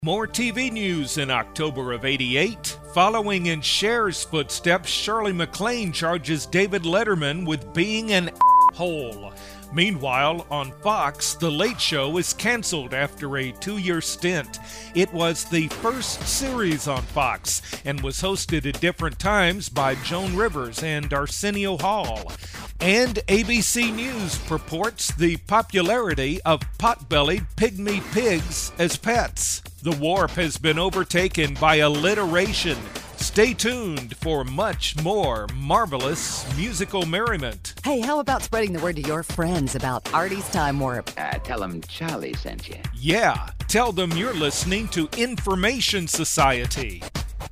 More TV news in October of '88. Following in Cher's footsteps, Shirley MacLaine charges David Letterman with being an a-hole. Meanwhile, on Fox, The Late Show is canceled after a 2-year stint. It was the first series on Fox and was hosted at different times by Joan Rivers and Arsenio Hall. And ABC News purports the popularity of pot-bellied pygmy pigs as pets. The warp has been overtaken by alliteration. Stay tuned for much more marvelous musical merriment. Hey, how about spreading the word to your friends about Artie's Time Warp? Tell them Charlie sent you. Yeah, tell them you're listening to Information Society.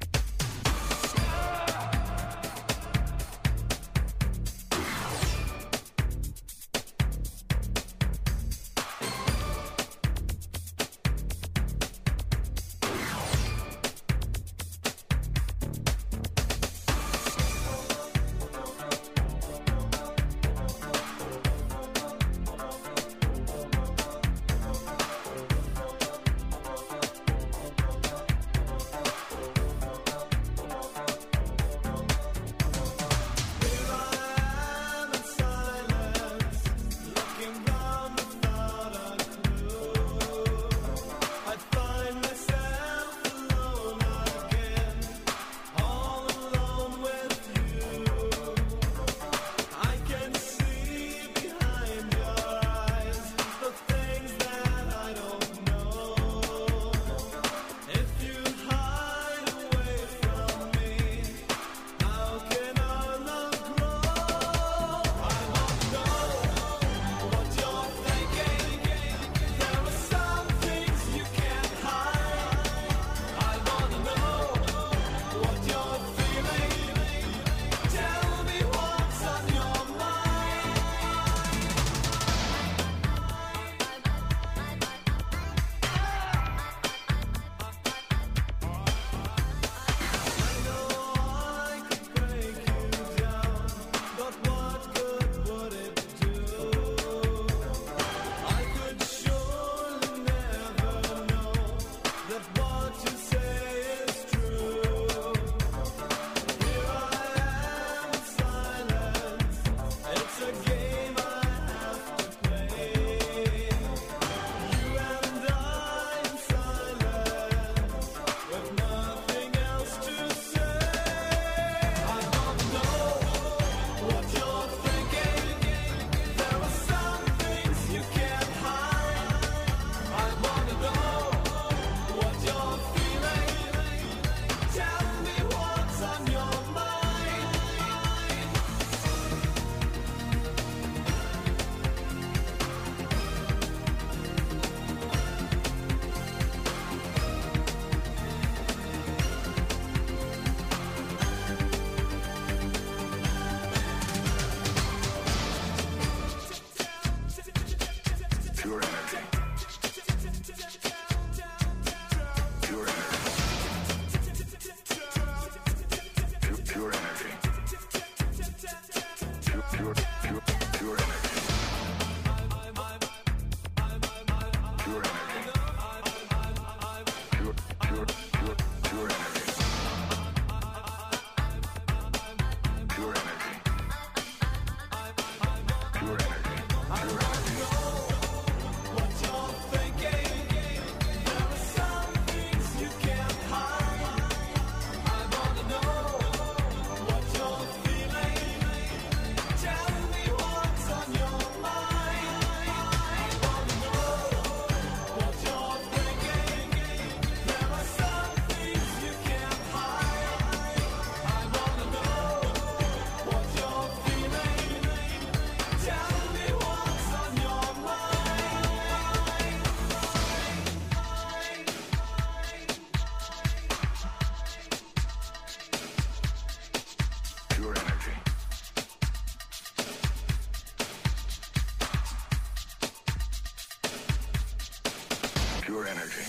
Pure energy.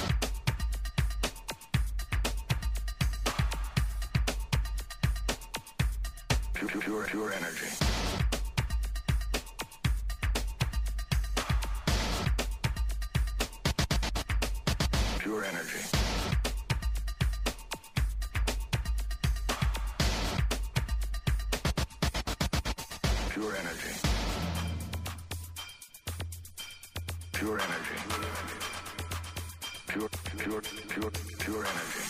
Pure energy. Pure energy. pure energy. Pure energy. Pure energy.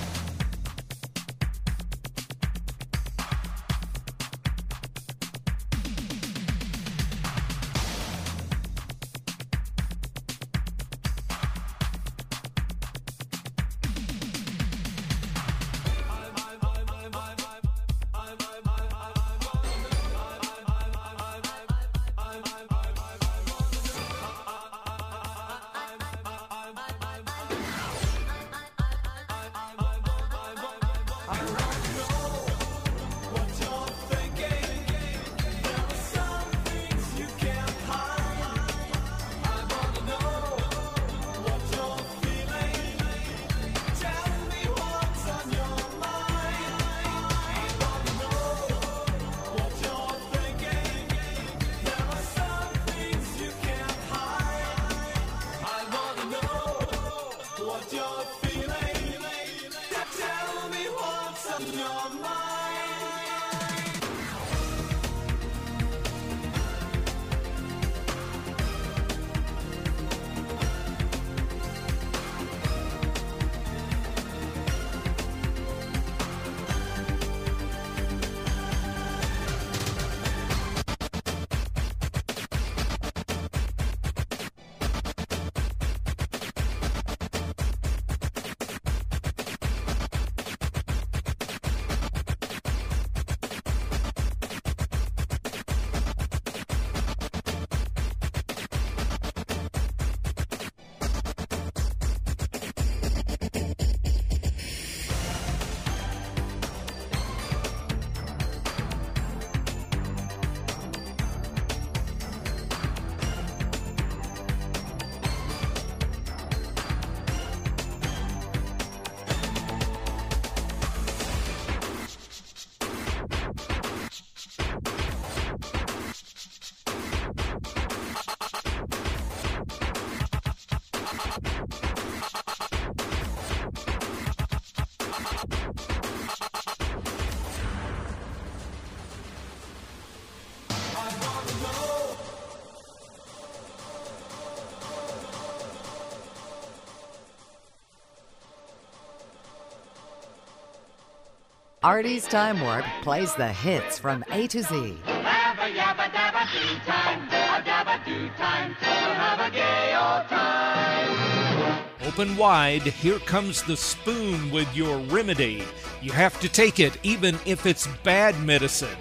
Artie's Time Warp plays the hits from A to Z. Have a yabba dabba do time, a dabba do time, we'll have a gay old time. Open wide, here comes the spoon with your remedy. You have to take it even if it's bad medicine.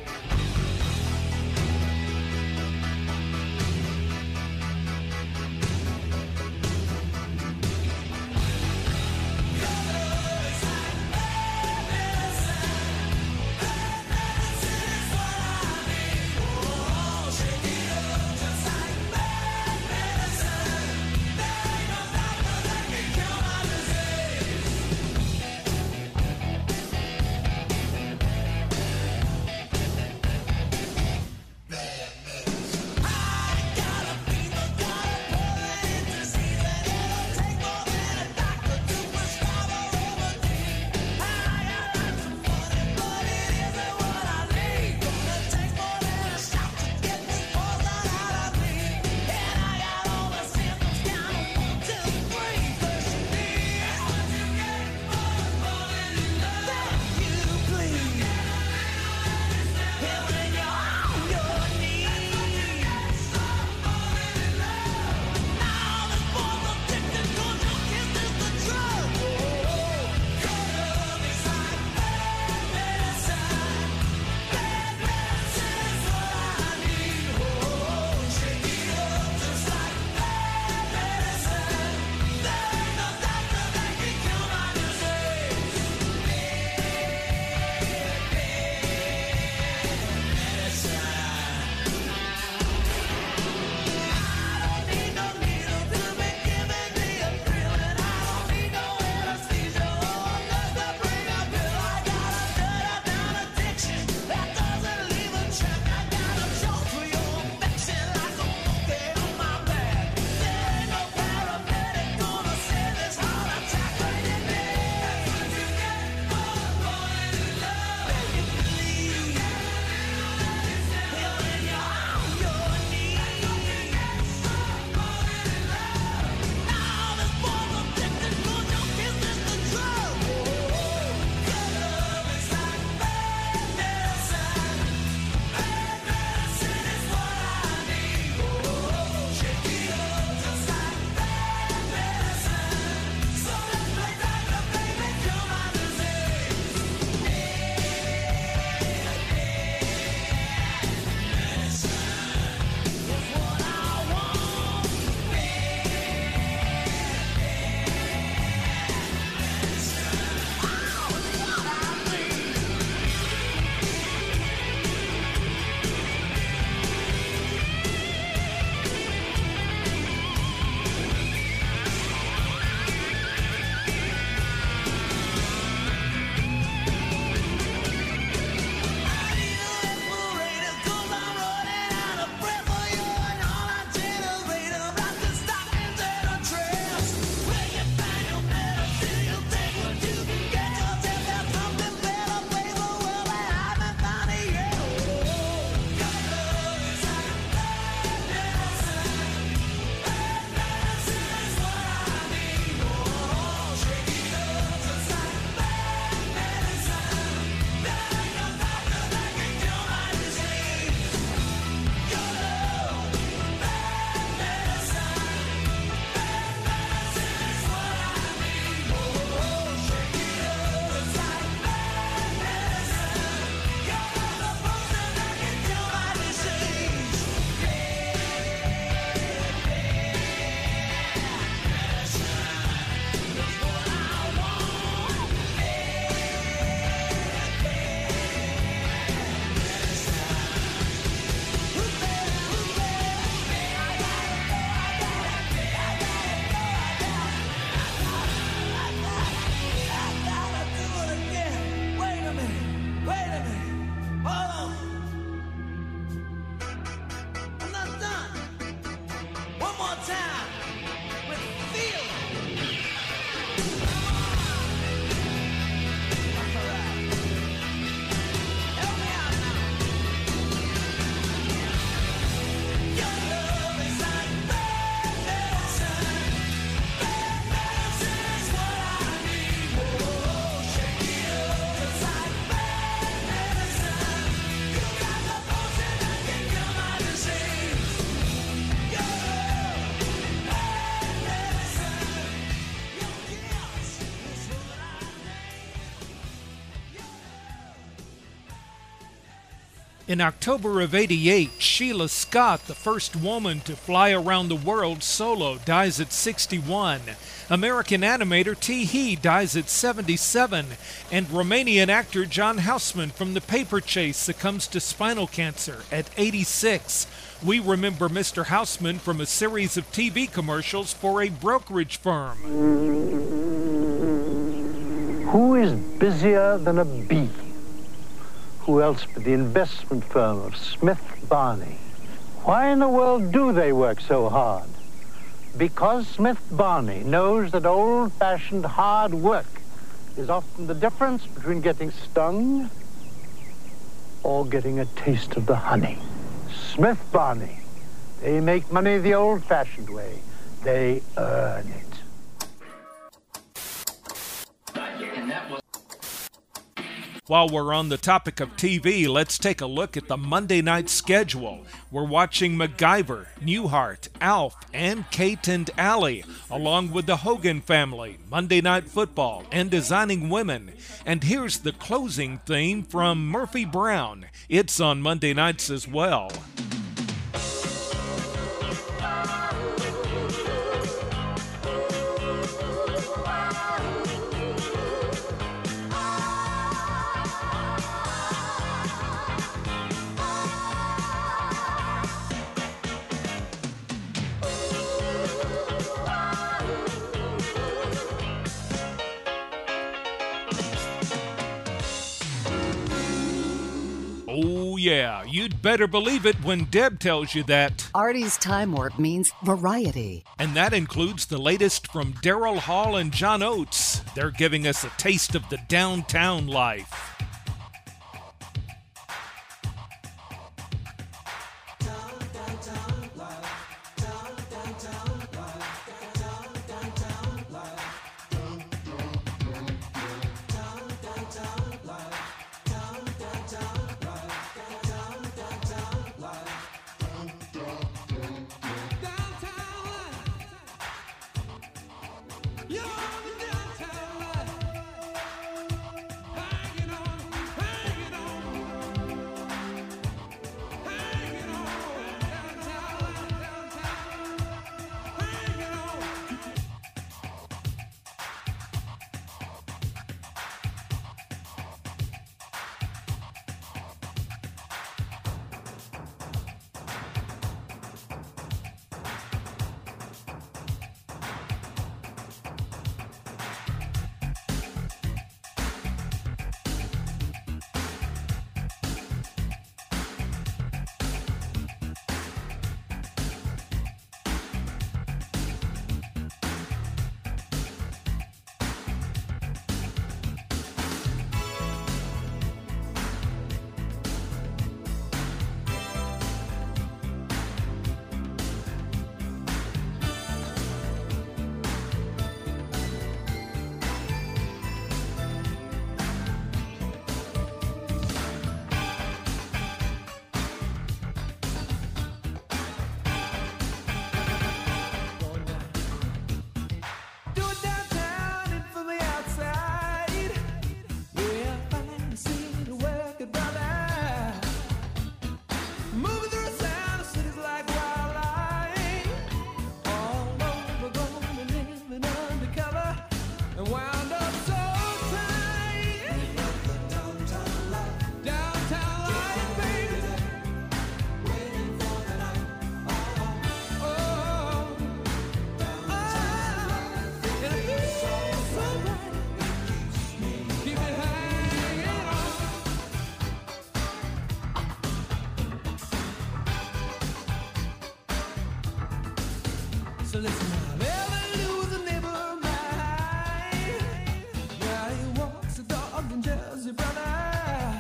In October of '88, Sheila Scott, the first woman to fly around the world solo, dies at 61. American animator T. Hee dies at 77. And Romanian actor John Houseman from The Paper Chase succumbs to spinal cancer at 86. We remember Mr. Houseman from a series of TV commercials for a brokerage firm. Who is busier than a bee? Who else but the investment firm of Smith Barney? Why in the world do they work so hard? Because Smith Barney knows that old-fashioned hard work is often the difference between getting stung or getting a taste of the honey. Smith Barney, they make money the old-fashioned way. They earn it. While we're on the topic of TV, let's take a look at the Monday night schedule. We're watching MacGyver, Newhart, Alf, and Kate and Allie, along with the Hogan family, Monday Night Football, and Designing Women. And here's the closing theme from Murphy Brown. It's on Monday nights as well. Oh yeah, you'd better believe it when Deb tells you that. Artie's Time Warp means variety. And that includes the latest from Daryl Hall and John Oates. They're giving us a taste of the downtown life. So listen now, never lose a neighbor mind. Yeah, he walks the dog and tells your brother.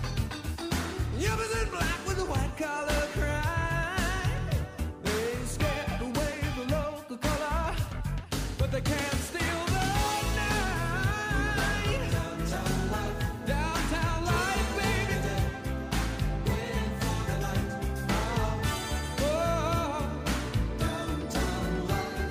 You're in black with a white collar crime. They scared away the local color, but they can't steal the night. Downtown life, downtown life, baby. Waiting for the light. Oh, downtown life.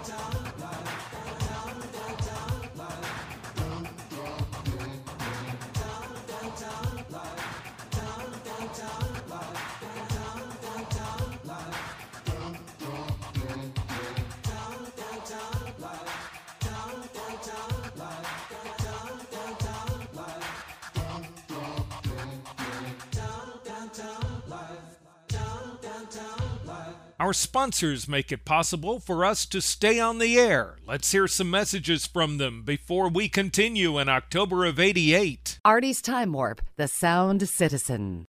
Our sponsors make it possible for us to stay on the air. Let's hear some messages from them before we continue in October of '88. Artie's Time Warp, the Sound Citizen.